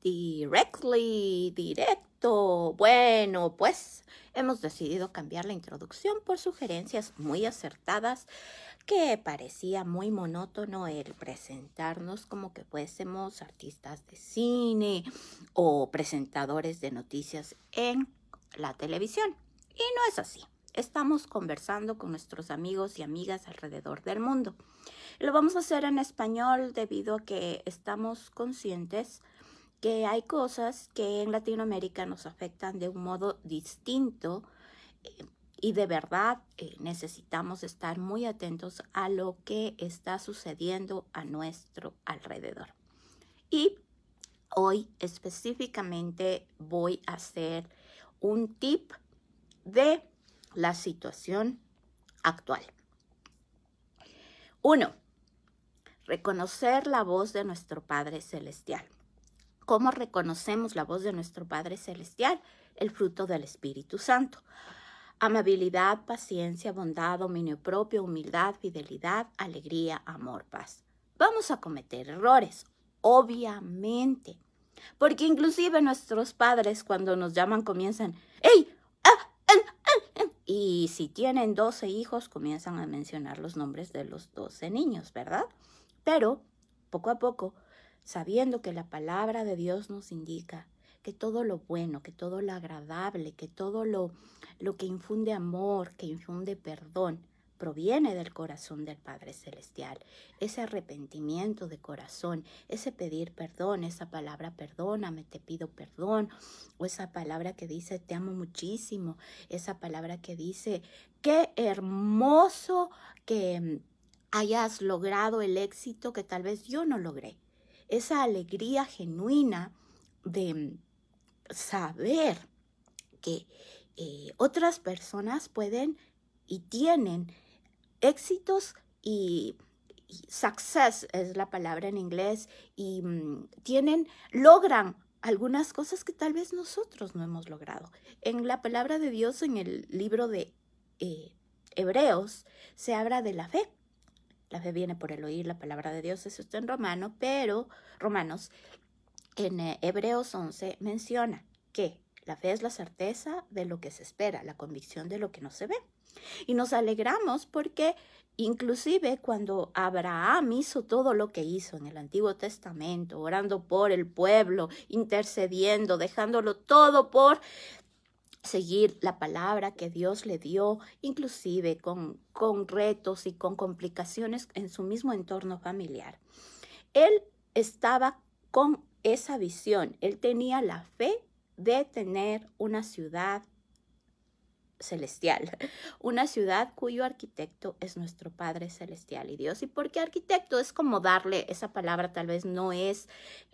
directo. Bueno, pues hemos decidido cambiar la introducción por sugerencias muy acertadas, que parecía muy monótono el presentarnos como que fuésemos artistas de cine o presentadores de noticias en la televisión. Y no es así. Estamos conversando con nuestros amigos y amigas alrededor del mundo. Lo vamos a hacer en español debido a que estamos conscientes que hay cosas que en Latinoamérica nos afectan de un modo distinto y de verdad necesitamos estar muy atentos a lo que está sucediendo a nuestro alrededor. Y hoy específicamente voy a hacer un tip de la situación actual. 1. Reconocer la voz de nuestro Padre Celestial. ¿Cómo reconocemos la voz de nuestro Padre Celestial? El fruto del Espíritu Santo. Amabilidad, paciencia, bondad, dominio propio, humildad, fidelidad, alegría, amor, paz. Vamos a cometer errores, obviamente. Porque inclusive nuestros padres cuando nos llaman comienzan, ¡Ey! Y si tienen 12 hijos comienzan a mencionar los nombres de los 12 niños, ¿verdad? Pero poco a poco, sabiendo que la palabra de Dios nos indica que todo lo bueno, que todo lo agradable, que todo lo que infunde amor, que infunde perdón, proviene del corazón del Padre Celestial. Ese arrepentimiento de corazón, ese pedir perdón, esa palabra perdóname, te pido perdón, o esa palabra que dice te amo muchísimo, esa palabra que dice qué hermoso que hayas logrado el éxito que tal vez yo no logré. Esa alegría genuina de saber que otras personas pueden y tienen éxitos y success es la palabra en inglés, y logran algunas cosas que tal vez nosotros no hemos logrado. En la palabra de Dios, en el libro de Hebreos, se habla de la fe. La fe viene por el oír la palabra de Dios, eso está en Romanos. En Hebreos 11 menciona que la fe es la certeza de lo que se espera, la convicción de lo que no se ve. Y nos alegramos porque inclusive cuando Abraham hizo todo lo que hizo en el Antiguo Testamento, orando por el pueblo, intercediendo, dejándolo todo por seguir la palabra que Dios le dio, inclusive con retos y con complicaciones en su mismo entorno familiar. Él estaba con esa visión, él tenía la fe de tener una ciudad celestial, una ciudad cuyo arquitecto es nuestro Padre Celestial y Dios. ¿Y por qué arquitecto? Es como darle, esa palabra tal vez no es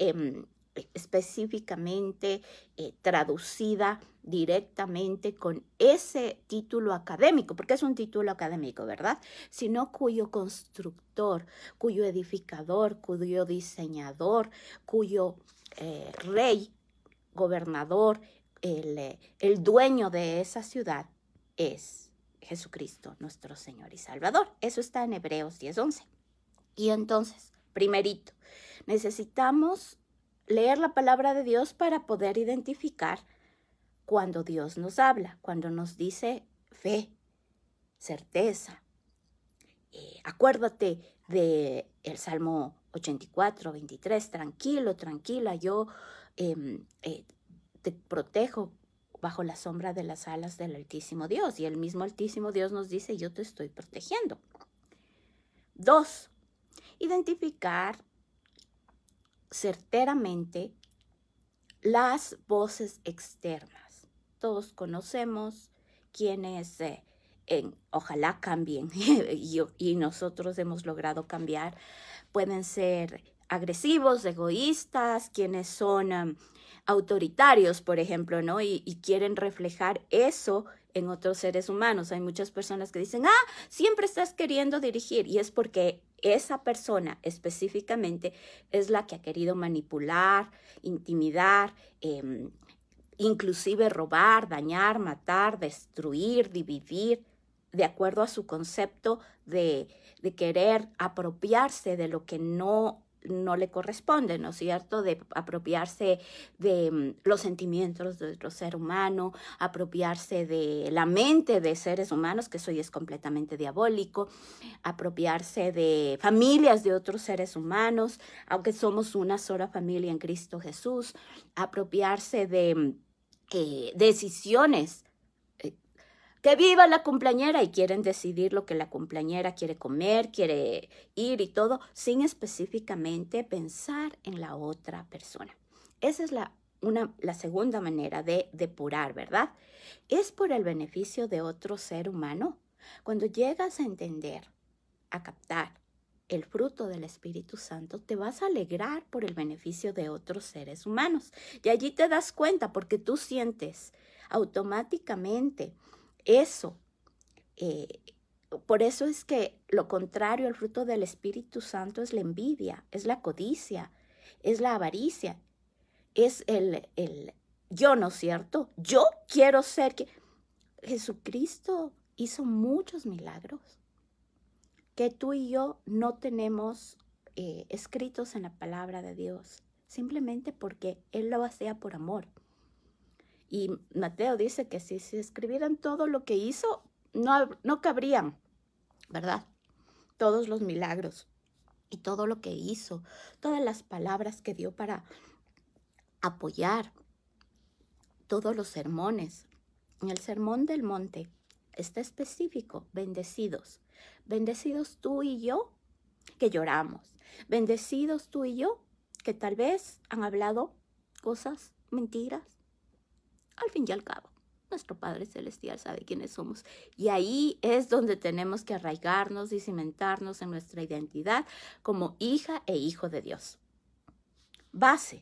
específicamente traducida directamente con ese título académico, porque es un título académico, ¿verdad? Sino cuyo constructor, cuyo edificador, cuyo diseñador, cuyo rey, gobernador, el dueño de esa ciudad es Jesucristo, nuestro Señor y Salvador. Eso está en Hebreos 10:11. Y entonces, primerito, necesitamos leer la palabra de Dios para poder identificar cuando Dios nos habla, cuando nos dice fe, certeza. Acuérdate de el Salmo 84:23, tranquilo, tranquila, yo te protejo bajo la sombra de las alas del Altísimo Dios. Y el mismo Altísimo Dios nos dice, yo te estoy protegiendo. 2, identificar certeramente las voces externas. Todos conocemos quienes ojalá cambien y nosotros hemos logrado cambiar. Pueden ser agresivos, egoístas, quienes son autoritarios, por ejemplo, ¿no? Y quieren reflejar eso en otros seres humanos. Hay muchas personas que dicen, siempre estás queriendo dirigir, y es porque esa persona específicamente es la que ha querido manipular, intimidar, inclusive robar, dañar, matar, destruir, dividir, de acuerdo a su concepto de querer apropiarse de lo que no no le corresponde, ¿no es cierto? De apropiarse de los sentimientos de otro ser humano, apropiarse de la mente de seres humanos, que eso ya es completamente diabólico, apropiarse de familias de otros seres humanos, aunque somos una sola familia en Cristo Jesús, apropiarse de decisiones. Que viva la cumpleañera y quieren decidir lo que la cumpleañera quiere comer, quiere ir y todo, sin específicamente pensar en la otra persona. Esa es la segunda manera de depurar, ¿verdad? Es por el beneficio de otro ser humano. Cuando llegas a entender, a captar el fruto del Espíritu Santo, te vas a alegrar por el beneficio de otros seres humanos. Y allí te das cuenta porque tú sientes automáticamente eso. Por eso es que lo contrario al fruto del Espíritu Santo es la envidia, es la codicia, es la avaricia, es el yo, ¿no es cierto? Yo quiero ser que Jesucristo hizo muchos milagros que tú y yo no tenemos escritos en la palabra de Dios, simplemente porque Él lo hacía por amor. Y Mateo dice que si se escribieran todo lo que hizo, no cabrían, ¿verdad? Todos los milagros y todo lo que hizo, todas las palabras que dio para apoyar, todos los sermones. En el Sermón del Monte está específico, bendecidos. Bendecidos tú y yo, que lloramos. Bendecidos tú y yo, que tal vez han hablado cosas, mentiras. Al fin y al cabo, nuestro Padre Celestial sabe quiénes somos. Y ahí es donde tenemos que arraigarnos y cimentarnos en nuestra identidad como hija e hijo de Dios. Base.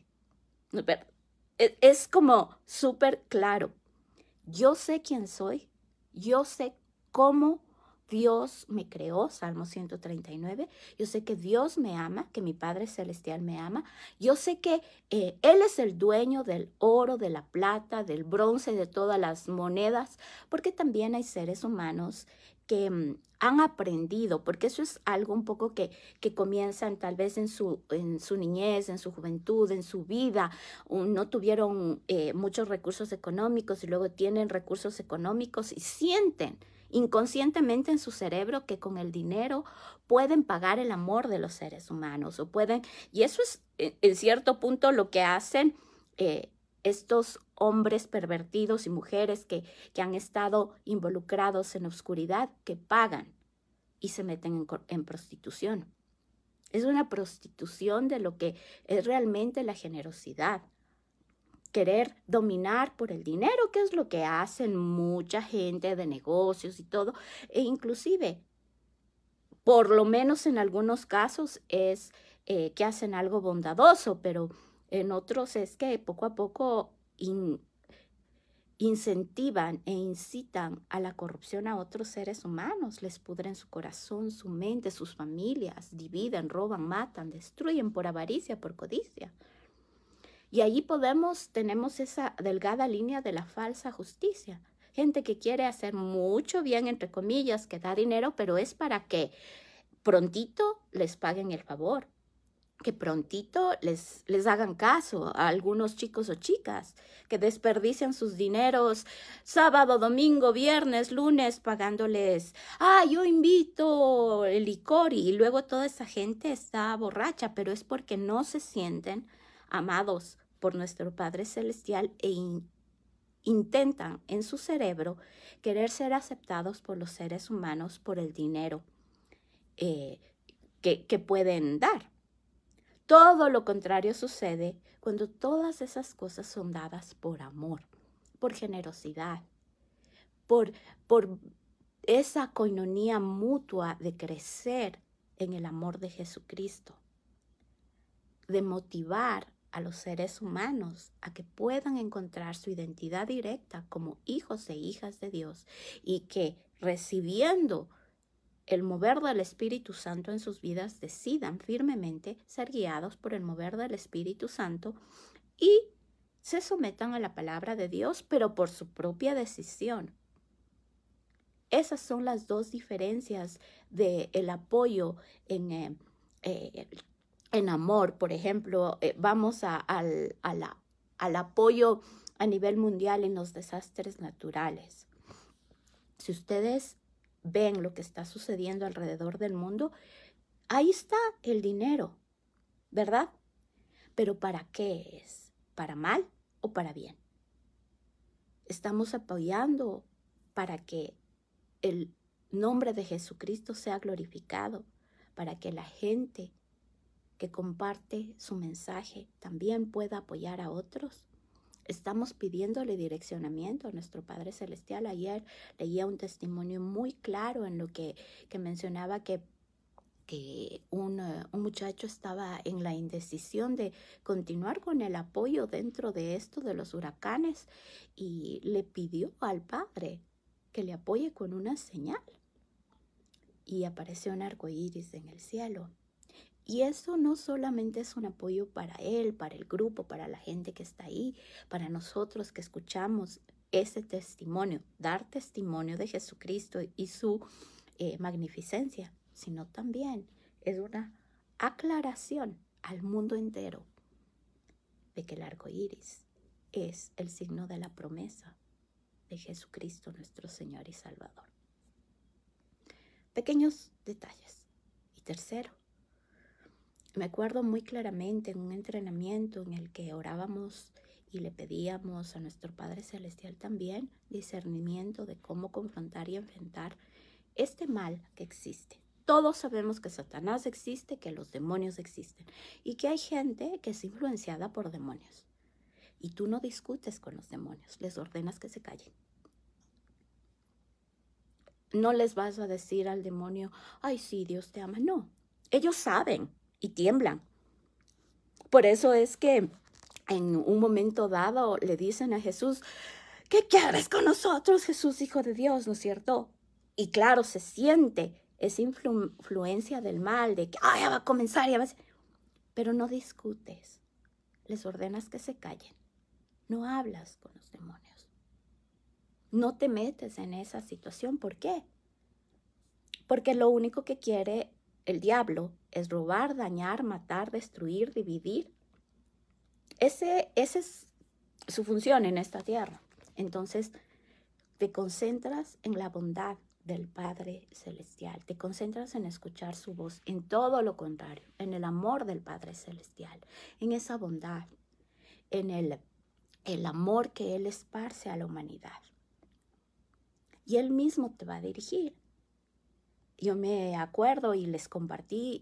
Es como súper claro. Yo sé quién soy. Yo sé cómo Dios me creó, Salmo 139. Yo sé que Dios me ama, que mi Padre Celestial me ama. Yo sé que Él es el dueño del oro, de la plata, del bronce, de todas las monedas, porque también hay seres humanos que han aprendido, porque eso es algo un poco que comienzan tal vez en su niñez, en su juventud, en su vida, no tuvieron muchos recursos económicos y luego tienen recursos económicos y sienten inconscientemente en su cerebro que con el dinero pueden pagar el amor de los seres humanos o pueden, y eso es en cierto punto lo que hacen estos hombres pervertidos y mujeres que han estado involucrados en oscuridad, que pagan y se meten en prostitución. Es una prostitución de lo que es realmente la generosidad. Querer dominar por el dinero, que es lo que hacen mucha gente de negocios y todo, e inclusive, por lo menos en algunos casos, es que hacen algo bondadoso, pero en otros es que poco a poco incentivan e incitan a la corrupción a otros seres humanos, les pudren su corazón, su mente, sus familias, dividen, roban, matan, destruyen por avaricia, por codicia. Y allí tenemos esa delgada línea de la falsa justicia. Gente que quiere hacer mucho bien, entre comillas, que da dinero, pero es para que prontito les paguen el favor, que prontito les hagan caso a algunos chicos o chicas que desperdician sus dineros sábado, domingo, viernes, lunes, pagándoles, yo invito el licor, y luego toda esa gente está borracha, pero es porque no se sienten amados por nuestro Padre Celestial e intentan en su cerebro querer ser aceptados por los seres humanos por el dinero que pueden dar. Todo lo contrario sucede cuando todas esas cosas son dadas por amor, por generosidad, por esa coinonía mutua de crecer en el amor de Jesucristo, de motivar a los seres humanos a que puedan encontrar su identidad directa como hijos e hijas de Dios y que recibiendo el mover del Espíritu Santo en sus vidas decidan firmemente ser guiados por el mover del Espíritu Santo y se sometan a la palabra de Dios, pero por su propia decisión. Esas son las dos diferencias del apoyo en en amor, por ejemplo, vamos al apoyo a nivel mundial en los desastres naturales. Si ustedes ven lo que está sucediendo alrededor del mundo, ahí está el dinero, ¿verdad? Pero ¿para qué es? ¿Para mal o para bien? Estamos apoyando para que el nombre de Jesucristo sea glorificado, para que la gente que comparte su mensaje también pueda apoyar a otros. Estamos pidiéndole direccionamiento a nuestro Padre Celestial. Ayer leía un testimonio muy claro en lo que mencionaba que un muchacho estaba en la indecisión de continuar con el apoyo dentro de esto de los huracanes y le pidió al Padre que le apoye con una señal. Y apareció un arco iris en el cielo. Y eso no solamente es un apoyo para él, para el grupo, para la gente que está ahí, para nosotros que escuchamos ese testimonio, dar testimonio de Jesucristo y su magnificencia, sino también es una aclaración al mundo entero de que el arco iris es el signo de la promesa de Jesucristo, nuestro Señor y Salvador. Pequeños detalles. Y tercero, me acuerdo muy claramente en un entrenamiento en el que orábamos y le pedíamos a nuestro Padre Celestial también discernimiento de cómo confrontar y enfrentar este mal que existe. Todos sabemos que Satanás existe, que los demonios existen y que hay gente que es influenciada por demonios. Y tú no discutes con los demonios, les ordenas que se callen. No les vas a decir al demonio, ay, sí, Dios te ama. No, ellos saben y tiemblan. Por eso es que en un momento dado le dicen a Jesús, ¿qué quieres con nosotros, Jesús, Hijo de Dios? ¿No es cierto? Y claro, se siente esa influencia del mal, de que ya va a comenzar, ya va a ser. Pero no discutes, les ordenas que se callen, no hablas con los demonios, no te metes en esa situación. ¿Por qué? Porque lo único que quiere el diablo es robar, dañar, matar, destruir, dividir. Esa es su función en esta tierra. Entonces, te concentras en la bondad del Padre Celestial, te concentras en escuchar su voz, en todo lo contrario, en el amor del Padre Celestial, en esa bondad, en el amor que Él esparce a la humanidad. Y Él mismo te va a dirigir. Yo me acuerdo y les compartí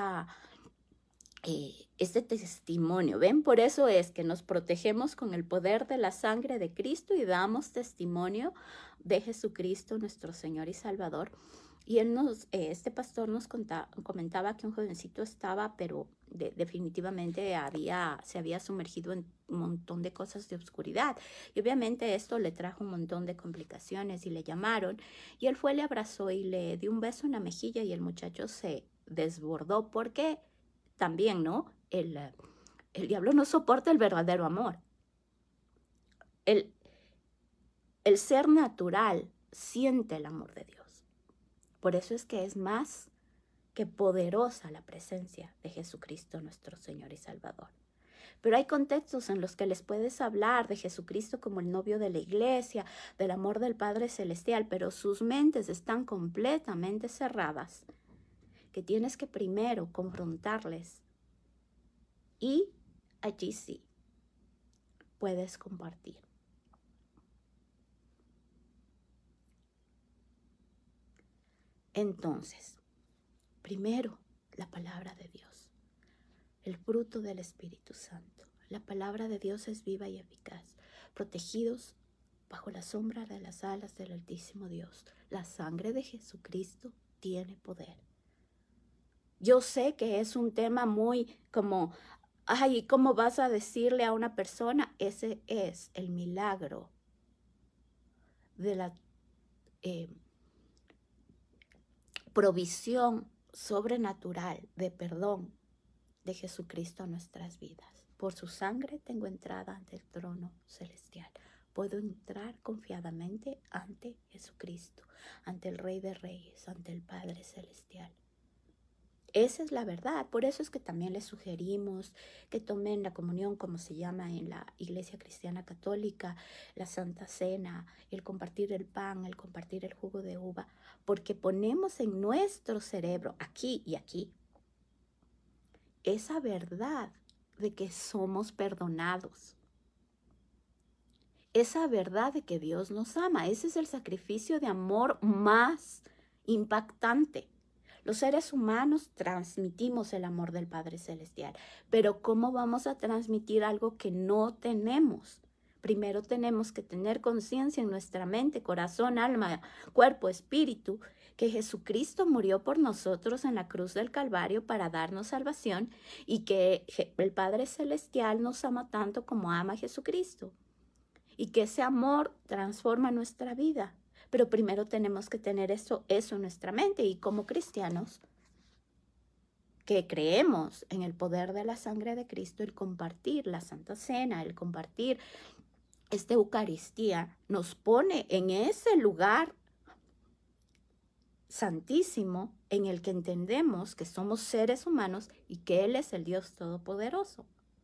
este testimonio. ¿Ven? Por eso es que nos protegemos con el poder de la sangre de Cristo y damos testimonio de Jesucristo, nuestro Señor y Salvador. Y este pastor nos comentaba que un jovencito estaba, pero definitivamente se había sumergido en un montón de cosas de oscuridad. Y obviamente esto le trajo un montón de complicaciones y le llamaron. Y él fue, le abrazó y le dio un beso en la mejilla y el muchacho se desbordó porque también, ¿no? El diablo no soporta el verdadero amor. El ser natural siente el amor de Dios. Por eso es que es más que poderosa la presencia de Jesucristo, nuestro Señor y Salvador. Pero hay contextos en los que les puedes hablar de Jesucristo como el novio de la iglesia, del amor del Padre Celestial, pero sus mentes están completamente cerradas, que tienes que primero confrontarles y allí sí puedes compartir. Entonces, primero, la palabra de Dios, el fruto del Espíritu Santo. La palabra de Dios es viva y eficaz, protegidos bajo la sombra de las alas del Altísimo Dios. La sangre de Jesucristo tiene poder. Yo sé que es un tema muy como, ay, ¿cómo vas a decirle a una persona? Ese es el milagro de la provisión sobrenatural de perdón de Jesucristo a nuestras vidas. Por su sangre tengo entrada ante el trono celestial. Puedo entrar confiadamente ante Jesucristo, ante el Rey de Reyes, ante el Padre Celestial. Esa es la verdad. Por eso es que también les sugerimos que tomen la comunión, como se llama en la Iglesia Cristiana Católica, la Santa Cena, el compartir el pan, el compartir el jugo de uva, porque ponemos en nuestro cerebro, aquí y aquí, esa verdad de que somos perdonados. Esa verdad de que Dios nos ama. Ese es el sacrificio de amor más impactante. Los seres humanos transmitimos el amor del Padre Celestial, pero ¿cómo vamos a transmitir algo que no tenemos? Primero tenemos que tener conciencia en nuestra mente, corazón, alma, cuerpo, espíritu, que Jesucristo murió por nosotros en la cruz del Calvario para darnos salvación y que el Padre Celestial nos ama tanto como ama a Jesucristo y que ese amor transforma nuestra vida. Pero primero tenemos que tener eso en nuestra mente, y como cristianos que creemos en el poder de la sangre de Cristo, el compartir la Santa Cena, el compartir esta Eucaristía, nos pone en ese lugar santísimo en el que entendemos que somos seres humanos y que Él es el Dios Todopoderoso.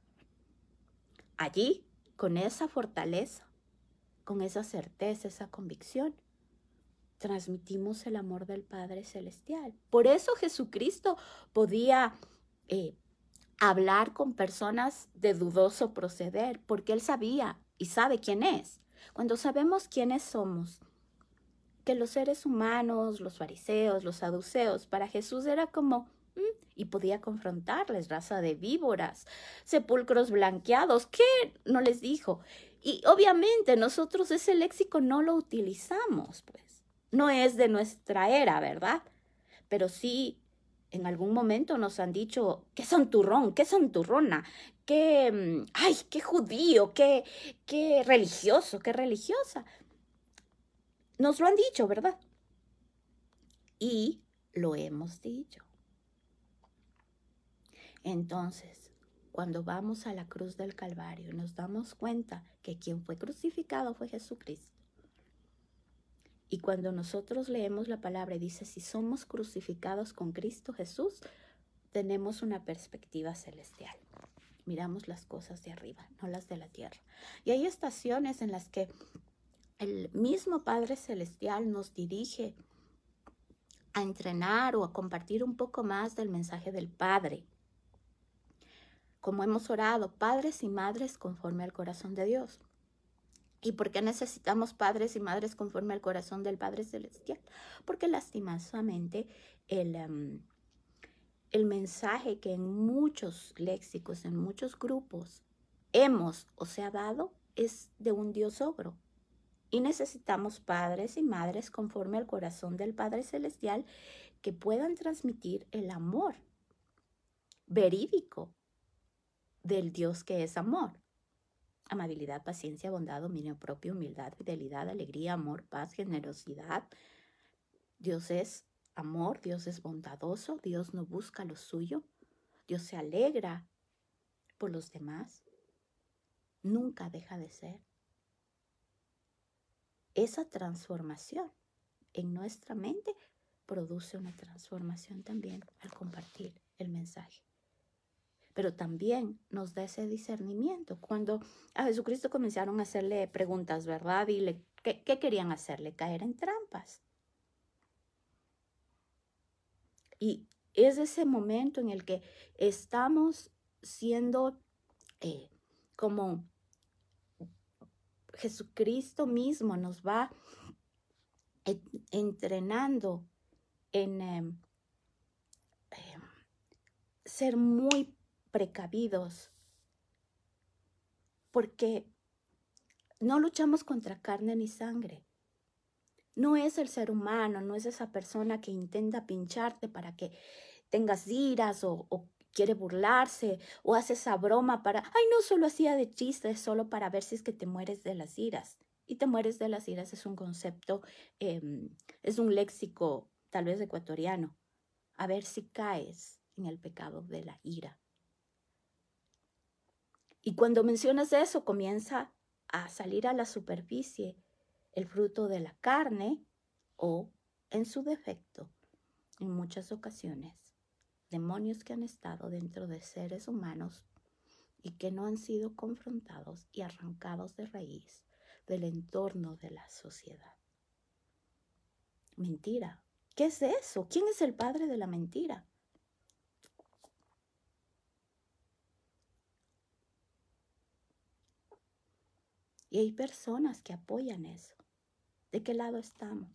Allí, con esa fortaleza, con esa certeza, esa convicción, transmitimos el amor del Padre Celestial. Por eso Jesucristo podía hablar con personas de dudoso proceder, porque Él sabía y sabe quién es. Cuando sabemos quiénes somos, que los seres humanos, los fariseos, los saduceos, para Jesús era como, y podía confrontarles, raza de víboras, sepulcros blanqueados, ¿qué no les dijo? Y obviamente nosotros ese léxico no lo utilizamos, pues. No es de nuestra era, ¿verdad? Pero sí, en algún momento nos han dicho, ¿qué santurrón? ¿Qué santurrona? ¿Qué, ay, qué judío? ¿Qué religioso? ¿Qué religiosa? Nos lo han dicho, ¿verdad? Y lo hemos dicho. Entonces, cuando vamos a la cruz del Calvario, nos damos cuenta que quien fue crucificado fue Jesucristo. Y cuando nosotros leemos la palabra y dice, si somos crucificados con Cristo Jesús, tenemos una perspectiva celestial. Miramos las cosas de arriba, no las de la tierra. Y hay estaciones en las que el mismo Padre Celestial nos dirige a entrenar o a compartir un poco más del mensaje del Padre. Como hemos orado, padres y madres conforme al corazón de Dios. ¿Y por qué necesitamos padres y madres conforme al corazón del Padre Celestial? Porque lastimosamente el mensaje que en muchos léxicos, en muchos grupos hemos o se ha dado es de un Dios ogro. Y necesitamos padres y madres conforme al corazón del Padre Celestial que puedan transmitir el amor verídico del Dios que es amor. Amabilidad, paciencia, bondad, dominio propio, humildad, fidelidad, alegría, amor, paz, generosidad. Dios es amor, Dios es bondadoso, Dios no busca lo suyo, Dios se alegra por los demás, nunca deja de ser. Esa transformación en nuestra mente produce una transformación también al compartir el mensaje. Pero también nos da ese discernimiento. Cuando a Jesucristo comenzaron a hacerle preguntas, ¿verdad? Y ¿qué querían hacerle? Caer en trampas. Y es ese momento en el que estamos siendo como Jesucristo mismo nos va entrenando en ser muy precavidos, porque no luchamos contra carne ni sangre. No es el ser humano, no es esa persona que intenta pincharte para que tengas iras o quiere burlarse o hace esa broma para, ay, no, solo hacía de chiste, es solo para ver si es que te mueres de las iras. Y te mueres de las iras es un concepto, es un léxico tal vez ecuatoriano. A ver si caes en el pecado de la ira. Y cuando mencionas eso, comienza a salir a la superficie el fruto de la carne o, en su defecto, en muchas ocasiones, demonios que han estado dentro de seres humanos y que no han sido confrontados y arrancados de raíz del entorno de la sociedad. Mentira. ¿Qué es eso? ¿Quién es el padre de la mentira? Y hay personas que apoyan eso. ¿De qué lado estamos?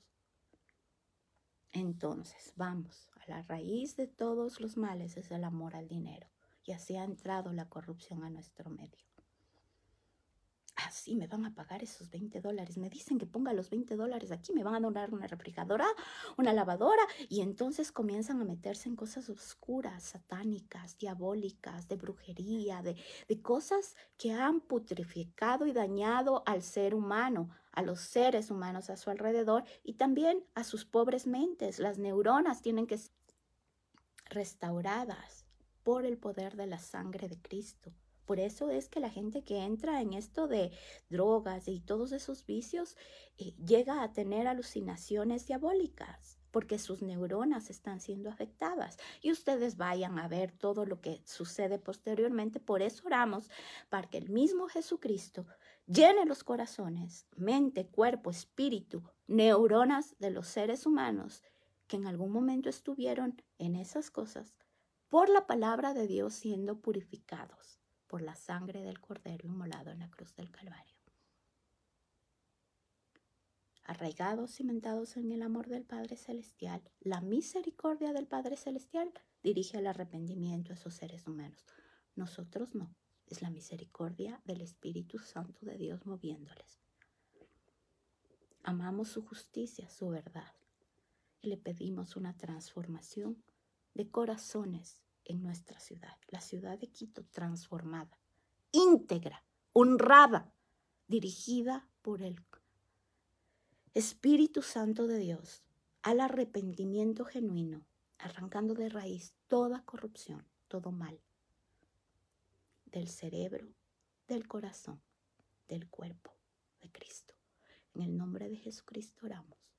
Entonces, vamos, a la raíz de todos los males es el amor al dinero. Y así ha entrado la corrupción a nuestro medio. Ah, sí, me van a pagar esos $20. Me dicen que ponga los $20 aquí, me van a donar una refrigeradora, una lavadora, y entonces comienzan a meterse en cosas oscuras, satánicas, diabólicas, de brujería, de cosas que han putrificado y dañado al ser humano, a los seres humanos a su alrededor y también a sus pobres mentes. Las neuronas tienen que ser restauradas por el poder de la sangre de Cristo. Por eso es que la gente que entra en esto de drogas y todos esos vicios llega a tener alucinaciones diabólicas, porque sus neuronas están siendo afectadas. Y ustedes vayan a ver todo lo que sucede posteriormente. Por eso oramos para que el mismo Jesucristo llene los corazones, mente, cuerpo, espíritu, neuronas de los seres humanos que en algún momento estuvieron en esas cosas, por la palabra de Dios siendo purificados por la sangre del Cordero inmolado en la cruz del Calvario. Arraigados, cimentados en el amor del Padre Celestial, la misericordia del Padre Celestial dirige al arrepentimiento a esos seres humanos. Nosotros no, es la misericordia del Espíritu Santo de Dios moviéndoles. Amamos su justicia, su verdad, y le pedimos una transformación de corazones en nuestra ciudad, la ciudad de Quito transformada, íntegra, honrada, dirigida por el Espíritu Santo de Dios al arrepentimiento genuino, arrancando de raíz toda corrupción, todo mal, del cerebro, del corazón, del cuerpo de Cristo. En el nombre de Jesucristo oramos.